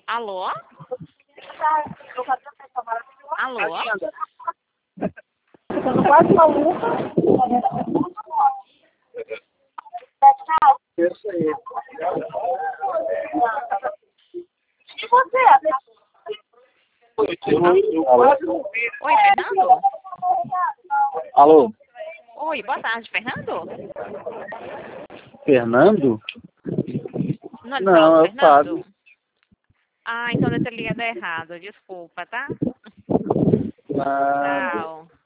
Alô? Alô? Quase uma luta. Isso aí. E você? Oi, Fernando? Alô? Oi, boa tarde, Fernando? Fernando? Não, Não, é o Fernando? Fábio. Ah, então deve ter ligado errado. Desculpa, tá? Ah, Tchau.